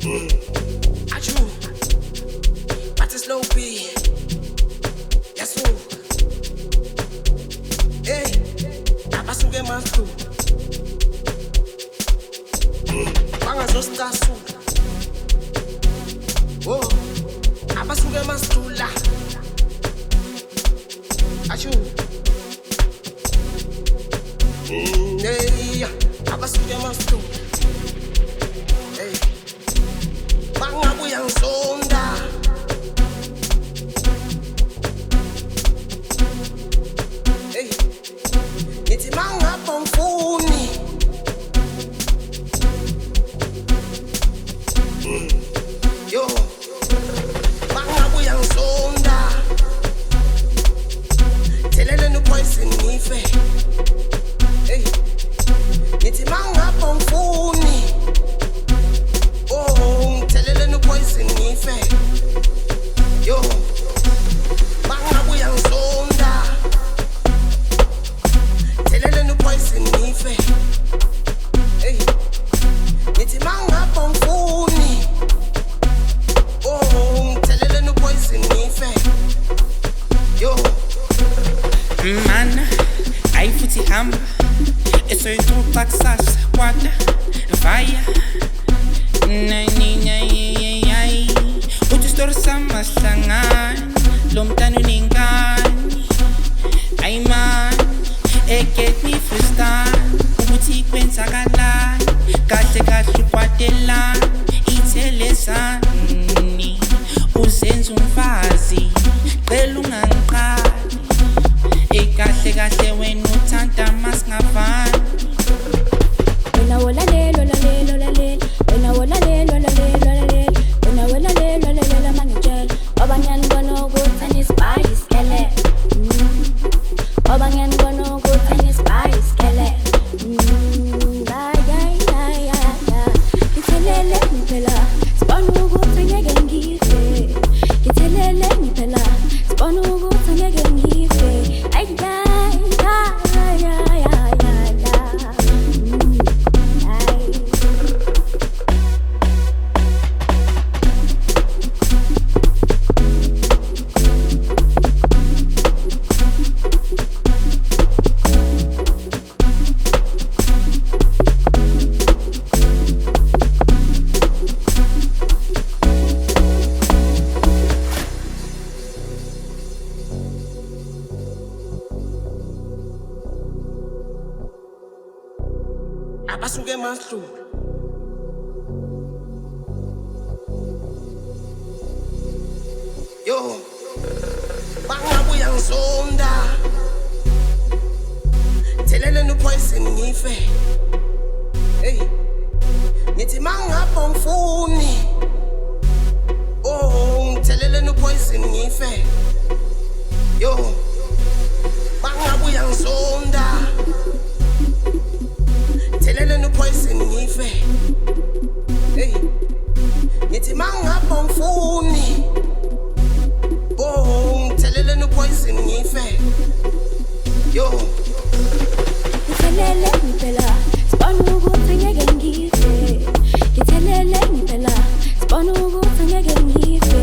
Achoo, but it's low B. Yes, so. Hey, abasuke masu. Bangazosta su. Oh, abasuke masula. Achoo. Hey, abasuke masu. Hey, bangabuya nsonda. Hey, ngithi mangapha mfuni. Yo, bangabuya nsonda. Thelele no poison ngife. Hey, ngithi mangapha mfuni. Oh, thelele no poison ngife. Yo, bangabuya nsonda. Thelele no poison ngife. Hey, ngithi mangapha mfuni. Oh, thelele no poison ngife. Yo, Man, ay futhi hamba esoyithupa kusasa kwada fire nani uthi story samahlangani lo mntana uningani ay man get me freestyle ukuthi kwenzakalani kahle kahle kwatelani ithelezani uzenza umfazi cela ungangiqali kahle kahle wena uthanda masingavani wena wolalelo lalelo lalelo wena wolalelo lalelo lalelo wena wolalelo lalelo mangitshela abangani bona ukuthi anispace skele abangani bona ukuthi anispace skele ya ngithelele ngiphela sibona ukuthi ngeke ngife ngithelele ngiphela sibona ukuthi ngeke ngife abasuke masu. Yo, bangabuya nsonda. Thelele no poison ngife. Hey, ngithi mangapha mfuni. Oh, thelele no poison ngife. Yo, bangabuya nsonda. Thelele no poison ngife. Hey, ngithi mangapha mfuni. Oh, thelele no poison ngife. Yo, ngithelele ngiphela sibona ukuthi ngeke ngife ngithelele ngiphela sibona ukuthi ngeke ngife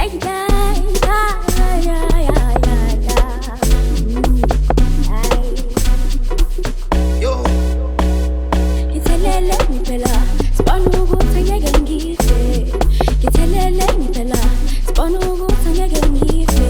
yo, ngithelele ngiphela sibona ukuthi ngeke ngife ngithelele ngiphela sibona ukuthi ngeke ngife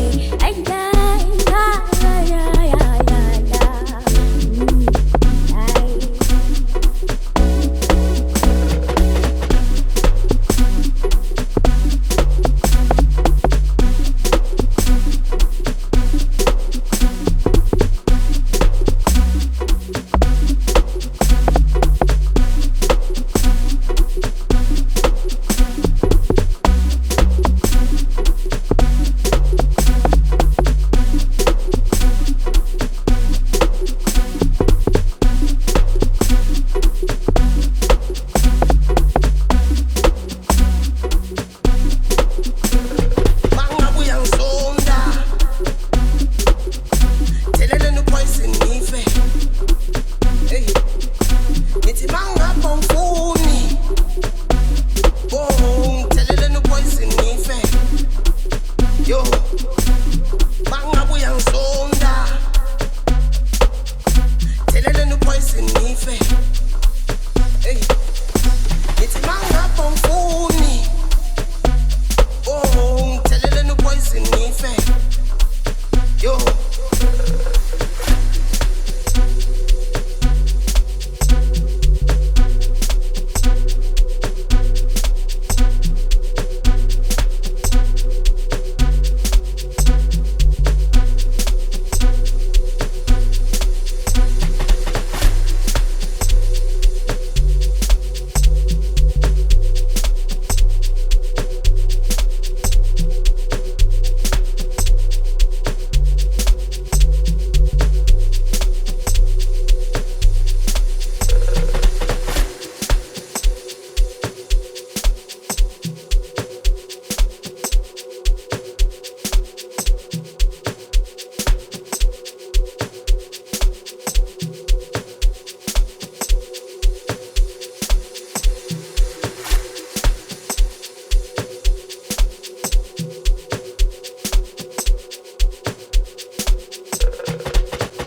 Hey, ngithi mangapha mfuni.